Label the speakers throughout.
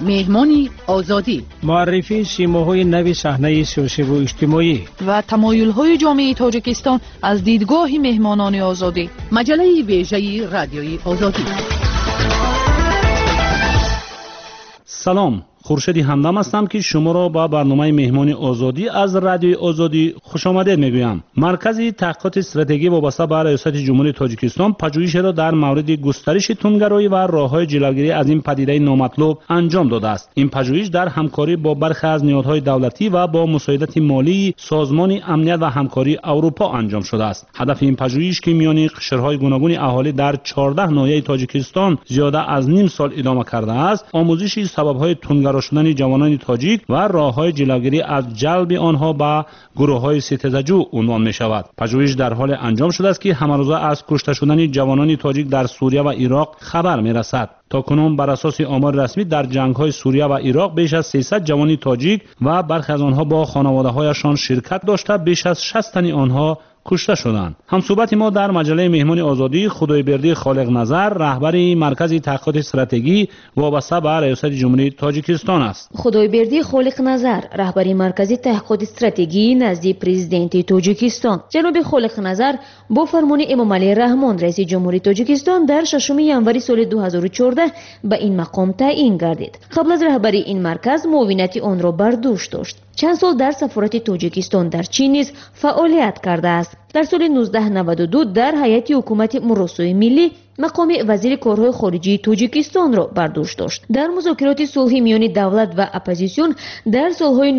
Speaker 1: مهمانی آزادی،
Speaker 2: معرفی سیماهای نوی صحنه سیاسی و اجتماعی
Speaker 1: و تمایل‌های جامعه تاجیکستان از دیدگاه مهمانان آزادی. مجله ویژه رادیوی آزادی.
Speaker 3: سلام، خورشید همدم هستم که شما را با برنامه مهمان آزادی از رادیوی آزادی خوش آمدید میگویم. مرکز تحقیقات استراتژی وابسته به ریاست جمهوری تاجیکستان پژوهش را در مورد گسترش تندگرایی و راه‌های جلوگیری از این پدیده نامطلوب انجام داده است. این پژوهش در همکاری با برخی از نهادهای دولتی و با مساعدت مالی سازمان امنیت و همکاری اروپا انجام شده است. هدف این پژوهش که میان قشرهای گوناگون اهالی در 14 ناحیه تاجیکستان زیاده از نیم سال ادامه کرده است، آموزش سبب‌های تندگرایی شدن جوانان تاجیک و راه‌های جلوگیری از جلب آنها به گروه‌های ستیزجو عنوان می‌شود. پژوهش در حال انجام شده است که همروزه از کشته شدن جوانان تاجیک در سوریه و عراق خبر می‌رسد. تاکنون بر اساس آمار رسمی در جنگ‌های سوریه و عراق بیش از 300 جوان تاجیک و برخی از آنها با خانواده‌هایشان شرکت داشته بیش از 60 تن آنها کشته شدند. همصحبت ما در مجله مهمان آزادی خدایبردی خالق نظر، رهبر مرکز تحقیقات استراتژی وابسته به ریاست جمهوری تاجیکستان است.
Speaker 4: خدایبردی خالق نظر، رهبر مرکز تحقیقات استراتژی نزد پرزیدنت تاجیکستان. جناب خالق نظر با فرمان امام علی رحمان رئیس جمهوری تاجیکستان در 6 ژانویه سال 2014 به این مقام تعیین گردید. قبل از رهبری این مرکز معاونت آن را بر دوش داشت. چند سال در سفارت تاجیکستان در چین نیز فعالیت کرده است. در سال 1992 در هیئت حکومت مراسای ملی مقام وزیر کارهای خارجی تاجیکستان را بر دوش داشت. در مذاکرات صلحی میان دولت و اپوزیسیون در سالهای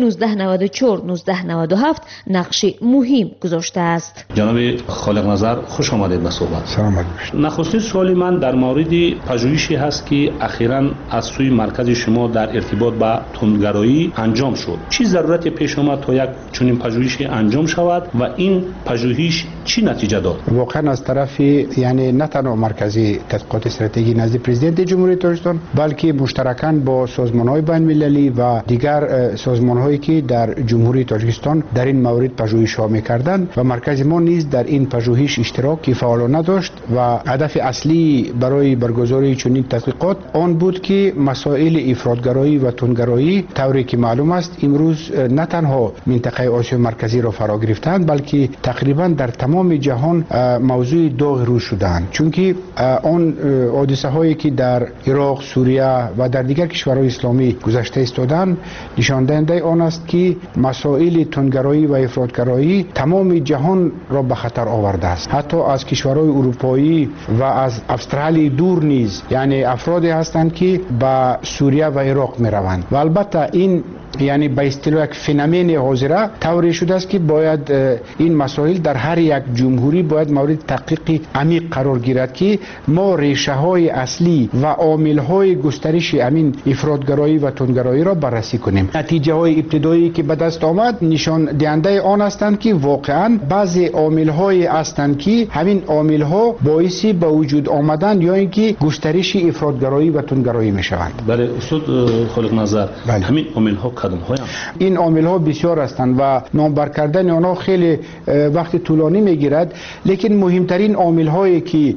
Speaker 4: 1994-1997 نقش مهم گذاشته است.
Speaker 3: جناب خالق نظر خوش آمدید به صحبت.
Speaker 5: سلام.
Speaker 3: نخستین سوال من در مورد پژوهشی هست که اخیراً از سوی مرکز شما در ارتباط با تندگرایی انجام شد. چه ضرورتی پیش آمد تا یک چنین پژوهشی انجام شود و این پژوهش چی نتیجه داد؟
Speaker 5: واقعا از طرف یعنی نه تنها مرکز تحقیقات استراتژی نزد پرزیدنت جمهوری تاجیکستان بلکه مشترکاً با سازمان‌های بین‌المللی و دیگر سازمان‌هایی که در جمهوری تاجیکستان در این مورد پژوهش‌ها می‌کردند و مرکز ما نیز در این پژوهش اشتراک فعالانه داشت و هدف اصلی برای برگزاری چنین تحقیقات آن بود که مسائل افراطگرایی و تندگرایی طوری که معلوم است امروز نه تنها منطقه آسیا مرکزی را فرا گرفتند بلکه تقریبا در تمام جهان موضوع داغ روز شدند، چون که آن حادثه هایی که در عراق، سوریه و در دیگر کشورهای اسلامی گذشته ایستادند نشان دهنده آن است که مسائل تندگرایی و افراطگرایی تمام جهان را به خطر آورده است. حتی از کشورهای اروپایی و از استرالیا دور نیز یعنی افرادی هستند که به سوریه و عراق می روند و البته این یعنی به اصطلاح یک فنومن حاضره طوری شده است که باید این مسائل در هر یک جمهوری باید مورد تحقیق عمیق قرار گیرد که ما ریشه های اصلی و عامل های گسترش همین افراطگرایی و تندگرایی را بررسی کنیم. نتیجه های ابتدایی که به دست آمد نشان دهنده آن هستند که واقعا بعضی عامل های هستند که همین عامل ها باعث به وجود آمدن یا اینکه گسترش افراطگرایی و تندگرایی می شوند.
Speaker 3: بله استاد خالق نظر، همین عامل ها
Speaker 5: این عامل ها بسیار هستند و نامبر کردن آنها خیلی وقت طولانی میگیرد، لیکن مهمترین عامل هایی که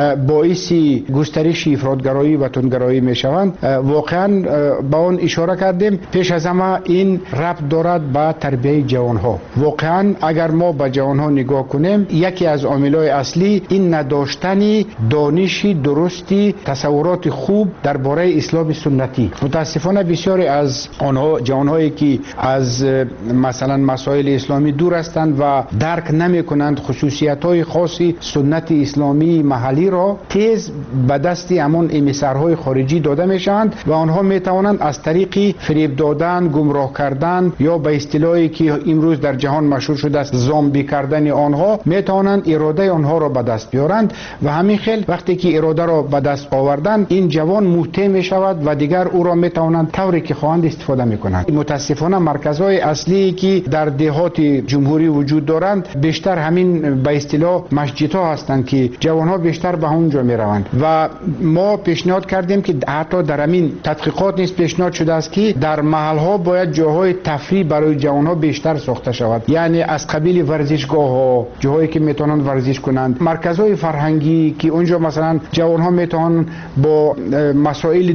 Speaker 5: باعث گسترش افراطگرایی و تندگرایی میشوند واقعا با آن اشاره کردیم. پیش از همه این ربط دارد به تربیت جوان ها. واقعا اگر ما به جوان ها نگاه کنیم یکی از عامل های اصلی این نداشتن دانش درستی، تصورات خوب درباره اسلام سنتی. متاسفانه بسیاری از آنها جوانهایی که از مثلا مسائل اسلامی دور هستند و درک نمی کنند خصوصیت‌های خاصی سنت اسلامی محلی را تیز به دست همون امیسرهای خارجی داده میشوند و آنها می توانند از طریق فریب دادن، گمراه کردن یا به اصطلاحی که امروز در جهان مشهور شده است زامبی کردن آنها می توانند اراده آنها را به دست بیارند و همین خیل وقتی که اراده را به دست آوردن این جوان موته می شود و دیگر او را می توانند طوری که خواهند استفاده می کنند. متاسفانه مرکزهای اصلی که در دهات جمهوری وجود دارند بیشتر بیشتر همین به اصطلاح مسجدها هستند که جوانها بیشتر به اونجا میروند و ما پیشنهاد کردیم که حتی در همین تحقیقات نیز پیشنهاد شده است که در محلها باید جاهای تفریح برای جوانها بیشتر ساخته شود، یعنی از قبیل ورزشگاه‌ها، جاهایی که میتونن ورزش کنند، مرکزهای فرهنگی که اونجا مثلا جوانها میتونن با مسائل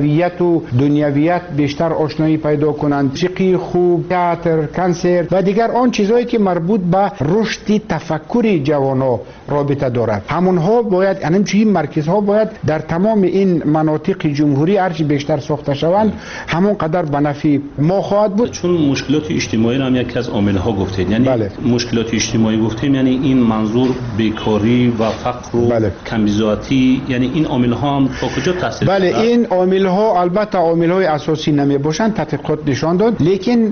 Speaker 5: دنیویت بیشتر آشنایی پیدا کنند، موسیقی خوب، تئاتر، کنسرت و دیگر آن چیزهایی که مربوط به رشد تفکر جوانها رابطه دارد. همونها باید همچنین مرکزها باید در تمام این مناطق جمهوری هرچی بیشتر ساخته شوند همون قدر به نفع ما خواهد بود.
Speaker 3: چون مشکلات اجتماعی هم یکی از عامل‌ها گفتید، یعنی
Speaker 5: بله.
Speaker 3: مشکلات اجتماعی گفتیم یعنی این منظور بیکاری و فقر و
Speaker 5: بله.
Speaker 3: کمبزاتی، یعنی این عامل‌ها هم تا کجا تاثیر
Speaker 5: بله
Speaker 3: دارند؟
Speaker 5: این عامل‌ها البته عامل‌های اساسی نمی باشند، تحقیقات نشان داد، لیکن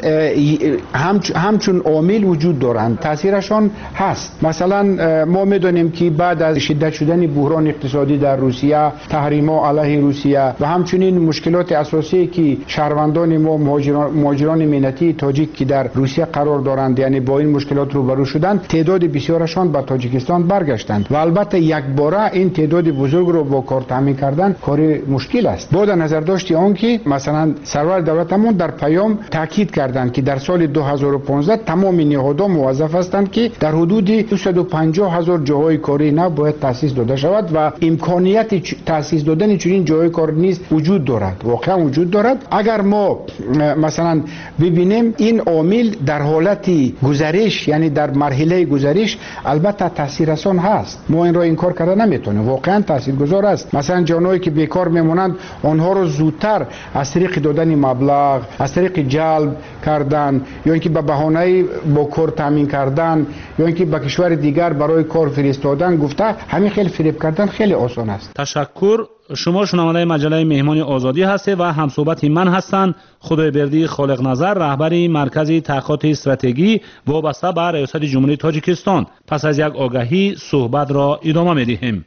Speaker 5: همچون عامل وجود دارند، تاثیرشان هست. مثلا ما میدونیم که بعد از شدت شدن بحران اقتصادی در روسیه، تحریم‌ها علیه روسیه و همچنین مشکلات اساسی که شهروندان ما مهاجران ملتی تاجیک که در روسیه قرار دارند یعنی با این مشکلات روبرو شدند، تعداد بسیارشان به تاجیکستان برگشتند و البته یک باره این تعداد بزرگ رو با کار تامین کردن کار مشکل است. با در نظر داشت آن که مثلا سرور دولتمون در پیام تاکید کردند که در سال 2015 تمام نهادها موظف هستند که در حدود 250,000 جاهای کاری نو باید تأسیس داده شود و امکانیت تأسیس دادن چنین جاهای کار نیز وجود دارد، واقعا وجود دارد. اگر ما مثلا ببینیم این عامل در حالت گذرش یعنی در مرحله گذرش البته تاثیررسان هست، ما این را انکار کردن نمیتونیم، واقعا تاثیرگذار است. مثلا جوانایی که بیکار میمونند آنها رو زودتر از طریق دادن مبلغ، از طریق جلب کردن یا اینکه به بهانه با کار تامین کردن یا اینکه به کشور دیگر برای کار فرستادن گفته، همین خیلی فریب کردن خیلی آسان است.
Speaker 3: تشکر. شما شنونده مجله مهمان آزادی هستید و همصحبت من هستند خدایبردی خالق نظر، رهبر مرکز تحقیقات استراتژی وابسته به ریاست جمهوری تاجیکستان. پس از یک آگهی صحبت را ادامه می‌دهیم.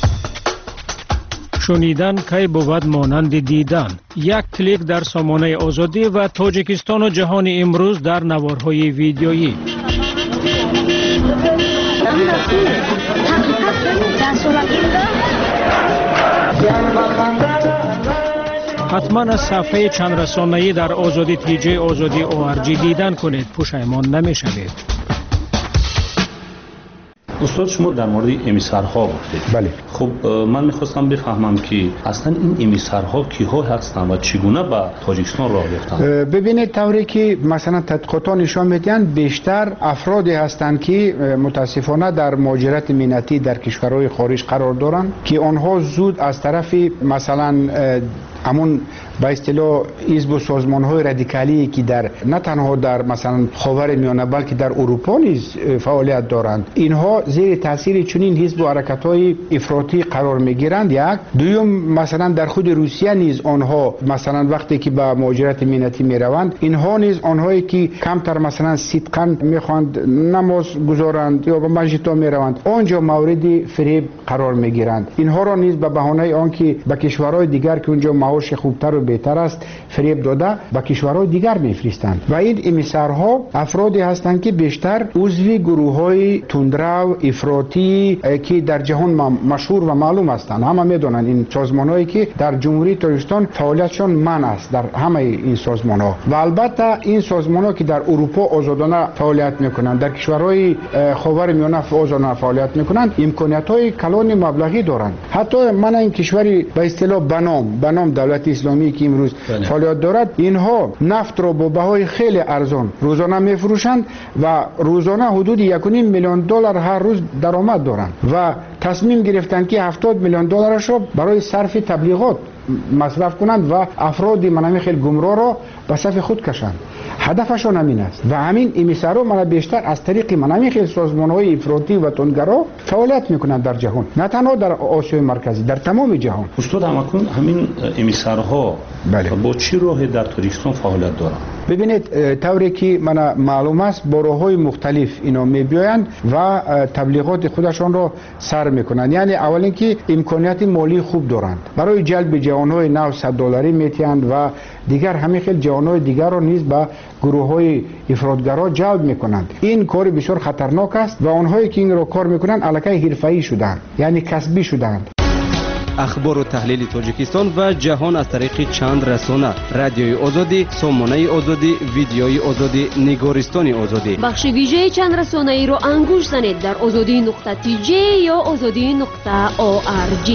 Speaker 2: شنیدن کی بود مانند دیدن. یک کلیک در سامانه آزادی و تاجیکستان و جهان امروز در نوارهای ویدیویی. حتما از صفحه چند رسانه‌ای در آزادی تیجی آزادی ORG دیدن کنید، پشیمان نمی‌شوید.
Speaker 3: استاد شما در مورد امیسرها گفتید.
Speaker 5: بله.
Speaker 3: خب من میخواستم بفهمم که اصلا این امیسرها کیها هستند و چگونه به تاجیکستان راه یافتند؟
Speaker 5: ببینید طوری که مثلا تحقیقات نشان میدن بیشتر افرادی هستند که متاسفانه در مهاجرت ملتی در کشورهای خارج قرار دارند که آنها زود از طرف مثلا همون به اصطلاح حزب و سازمان‌های رادیکالی که در نه تنها در مثلا خاورمیانه بلکه در اروپا نیز فعالیت دارند، اینها زیر تاثیر چنین حزب و حرکت‌های افراطی قرار می‌گیرند. یک دوم مثلا در خود روسیه نیز آنها مثلا وقتی که به مهاجرت ملتی می‌روند، اینها نیز آنهایی که کمتر مثلا صدقاً می‌خواند نماز گذارند یا به مسجدها می‌روند، آنجا مورد فریب قرار می‌گیرند. اینها را نیز به بهانه آنکه به کشورهای دیگر که اونجا معاش خوبتر و بهتر است فریب داده به کشورهای دیگر میفرستند و این امیسرها افرادی هستند که بیشتر عضو گروه‌های تندرو افراطی که در جهان مشهور و معلوم هستند. همه میدونن این سازمان‌هایی که در جمهوری تاجیکستان فعالیتشون منع است در همه این سازمان‌ها و البته این سازمان‌ها که در اروپا آزادانه فعالیت میکنند، در کشورهای خاورمیانه آزادانه فعالیت میکنند، امکانیت‌های کلان مبلغی دارند. حتی من این کشوری به اصطلاح بنام دولت اسلامی که امروز فعالیت دارد، اینها نفت را با بهای خیلی ارزان روزانه میفروشند و روزانه حدود 1.5 میلیون دلار هر روز درآمد دارند و تصمیم گرفتند که 70 میلیون دلارش را برای صرف تبلیغات مصرف کنند و افراد منامی خیلی گمراه را به صف خود کشند. هدفشون همین است و همین امیسرها من بیشتر از طریق منامی خیلی سازمان‌های افراطی و تندگرا فعالیت میکنند در جهان، نه تنها در آسیای مرکزی، در تمام جهان.
Speaker 3: استاد همین امیسرها
Speaker 5: بله.
Speaker 3: با چی راه در تاجیکستان فعالیت دارند؟
Speaker 5: ببینید طوری که من معلوم است با راه‌های مختلف اینا می‌بیایند و تبلیغات خودشان را سر میکنند. یعنی اول اینکه امکانیت مالی خوب دارند، برای جلب جوانای نو $100 میتیند و دیگر همین خیلی جوانای دیگر را نیز به گروه‌های افراطگرا جلب میکنند. این کار بسیار خطرناک است و آنهایی که این را کار میکنند الکی حرفه‌ای شدند، یعنی کسبی شدند.
Speaker 6: اخبار و تحلیل تاجیکستان و جهان از طریق چند رسانه: رادیوی آزادی، سامانه آزادی، ویدیوی آزادی، نگارستان آزادی.
Speaker 4: بخش ویژه چند رسانه ای را انگوش زنید در azadi.tj یا azadi.org.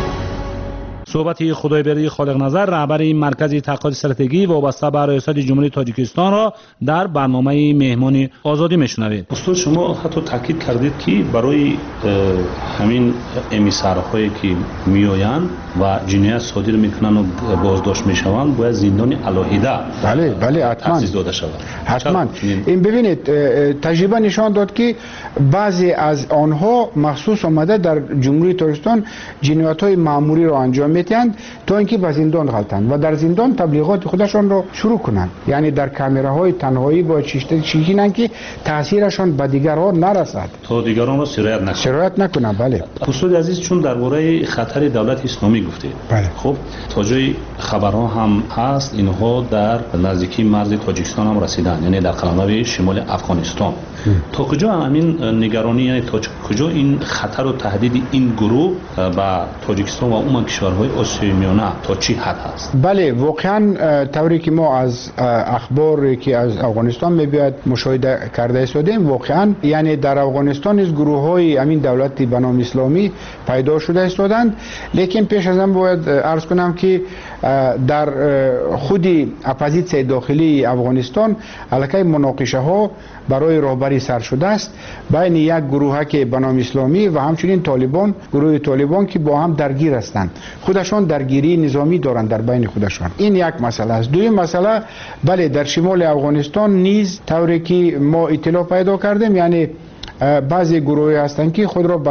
Speaker 3: صحبت خدایبری خالق نظر، رهبر این مرکز تحقیقات استراتژی وابسته به ریاست جمهوری تاجیکستان را در برنامه مهمانی آزادی میشنوید. استاد شما حتی تاکید کردید که برای همین امیسارهایی که میآیند و جنایت صادر میکنند و بازداشت میشوند باید زندان علاهیده
Speaker 5: بله حتما
Speaker 3: تأسیس داده شود.
Speaker 5: حتما. این ببینید تجربه نشان داد که بعضی از آنها مخصوص آمده در جمهوری تاجیکستان جنایت‌های مأموری را انجام میدهند تا اینکه به زندان غلطند و در زندان تبلیغات خودشان را شروع کنند. یعنی در کامراهای تنهایی با چیشینند که تاثیرشان به دیگران نرسد،
Speaker 3: تا دیگران را سرایت
Speaker 5: نکنند. بله
Speaker 3: استاد عزیز، چون درباره خطر دولت اسلامی گفتید،
Speaker 5: بله.
Speaker 3: خب تا جای خبرها هم هست اینها در نزدیکی مرز تاجیکستان هم رسیدن، یعنی در قلمرو شمال افغانستان. تا کجا همین نگرانی، یعنی تا کجا این خطر و تهدید این گروه به تاجیکستان و عموم کشورهای آسیای میانه تا چی حد هست؟
Speaker 5: بله واقعا طوری که ما از اخباری که از افغانستان میباید مشاهده کرده استادیم، واقعا یعنی در افغانستان نیز گروه‌های همین دولتی به نام اسلامی پیدا شده استادند. لیکن پیش از آن باید عرض کنم که در خود اپوزیسیون داخلی افغانستان الکی مناقشه ها برای رهبری سر شده است بین یک گروه که به نام اسلامی و همچنین طالبان، گروه طالبان که با هم درگیر هستند، خودشان درگیری نظامی دارند در بین خودشان. این یک مسئله است. دوم مسئله، بله در شمال افغانستان نیز طوری که ما اطلاع پیدا کردیم، یعنی بعضی گروهی هستند که خود را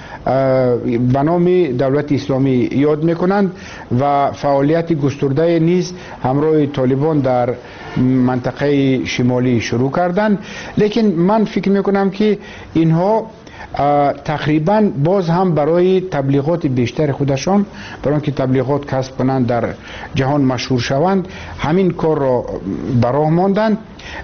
Speaker 5: به نام دولت اسلامی یاد میکنند و فعالیت گسترده نیز همراه طالبان در منطقه شمالی شروع کردند. لیکن من فکر میکنم که اینها تقریبا باز هم برای تبلیغات بیشتر خودشان، برای اینکه تبلیغات کسب کنند در جهان مشهور شوند، همین کار را براه ماندند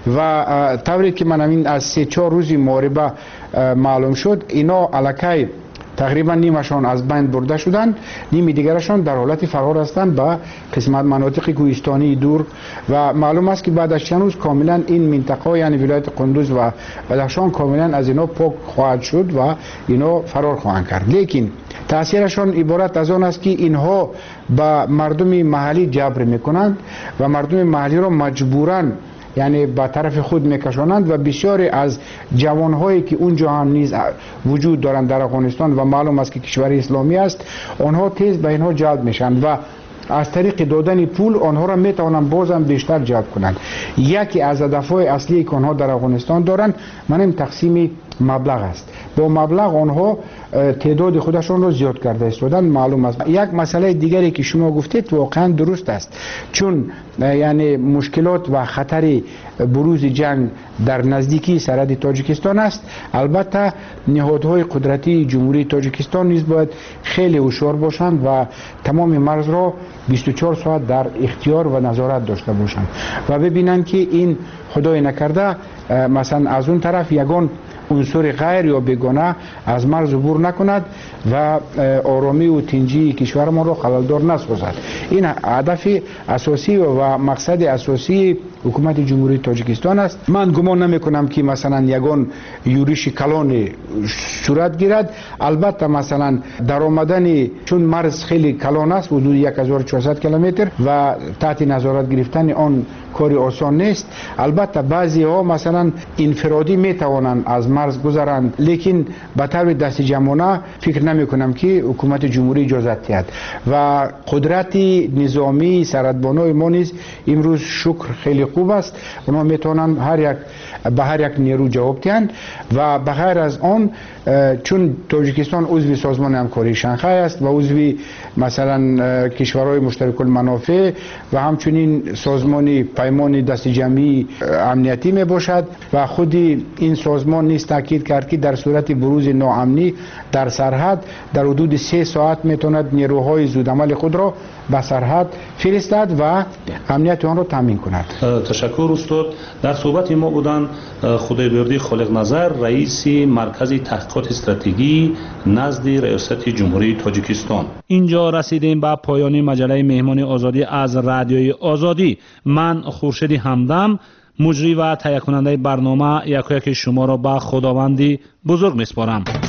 Speaker 5: و طوری که من همین از 3-4 روزی محاربه معلوم شد، اینا الکی تقریبا نیمشان از بین برده شدند، نیم دیگرشان در حالت فرار هستند به قسمت مناطق کوهستانی دور و معلوم است که بعد از چند روز کاملا این منطقه یعنی ولایت قندوز و بدخشان کاملا از اینا پاک خواهد شد و اینا فرار خواهند کرد. لیکن تاثیرشان عبارت از آن است که اینها به مردم محلی جبر میکنند و مردم محلی را مجبوراً یعنی به طرف خود میکشانند و بسیاری از جوانهایی که اونجا هم نیز وجود دارند در افغانستان و معلوم است که کشور اسلامی است، آنها تیز به اینها جلب میشن و از طریق دادن پول آنها را میتوانند بازم بیشتر جلب کنند. یکی از هدفهای اصلی که آنها در افغانستان دارند این تقسیم مبلغ است. با مبلغ آنها تعداد خودشان را زیاد کرده استادن معلوم است. یک مسئله دیگری که شما گفتید واقعا درست است، چون یعنی مشکلات و خطر بروز جنگ در نزدیکی سرحد تاجیکستان است. البته نهادهای قدرتی جمهوری تاجیکستان نیز باید خیلی هوشیار باشند و تمام مرز را 24 ساعت در اختیار و نظارت داشته باشند و ببینند که این خدای نکرده مثلا از اون طرف یگان عنصر غیر یا بیگانه از مرز عبور نکند و آرامی و تنجی کشورمان را خللدار نسازد. این هدف اساسی و مقصد اساسی حکومت جمهوری تاجیکستان است. من گمان نمی کنم که مثلا یگان یورش کلان صورت گیرد. البته مثلا در آمدن چون مرز خیلی کلان است، حدود 1400 کیلومتر و تحت نظارت گرفتن آن کاری آسان نیست. البته بعضی ها مثلا انفرادی می توانند از مرز گذرند، لیکن به طور دست جمعانه فکر نمی کنم که حکومت جمهوری اجازت دهد و قدرت نظامی سرحدبانای ما نیز امروز شکر خیلی خوب است. اونا میتونن به هر یک نیرو جواب دهند و بغیر از آن چون تاجیکستان عضو سازمان همکاری شانگهای است و عضو مثلا کشورهای مشترک المنافع و همچنین سازمان پیمان دست جمعی امنیتی می باشد و خود این سازمان نیز تاکید کرد که در صورت بروز ناامنی در سرحد در حدود 3 ساعت میتواند نیروهای زودعمل خود را به سرحد فرستد و امنیت آن را تامین کند.
Speaker 3: تشکر استاد. در صحبت ما بودن خدایبردی خالق نظر رئیس مرکز تحقیقات استراتژی نزد ریاست جمهوری تاجیکستان. اینجا رسیدیم به پایان مجله مهمان آزادی از رادیوی آزادی. من خورشید همدم مجری و تهیه کننده برنامه یکایک شما را به خداوندی بزرگ میسپارم.